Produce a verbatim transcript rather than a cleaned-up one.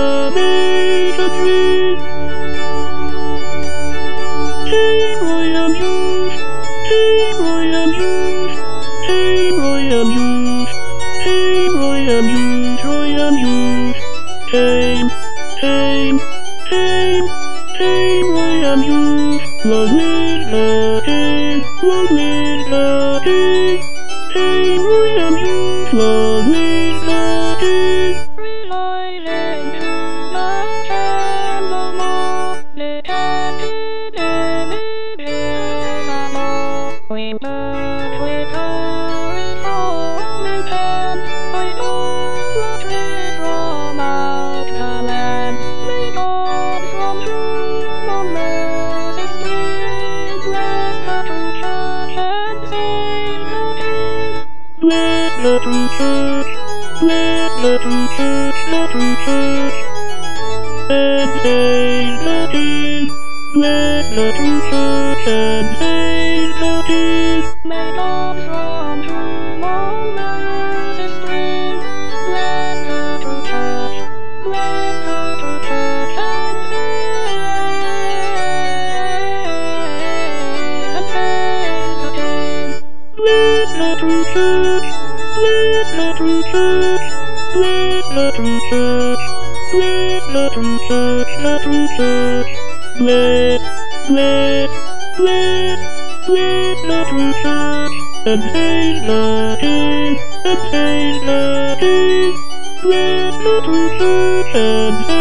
the major tree. Team Royal Youth, Team Royal Youth, Team Royal Youth, Team Royal Youth, Royal Youth, Team, Team, Team, Team Royal Youth, long live the team, long live the team, Team Royal Youth, long live the team. Reloading to the camera, the academy is a law. We work with our informing pen, idolatry from out the land. We come from human mercy street, bless the true church and save the king. Bless the true church, bless the true church, the true church, and save the king. Bless the true church and save the king. May God from human mercy stream, bless the true church, bless the true church and save, and save the king. Bless the true church, bless the true church, bless the true church, bless the true church, the true church, bless, bless, bless, bless the true church, and save the king, and save the king, bless the true church, and save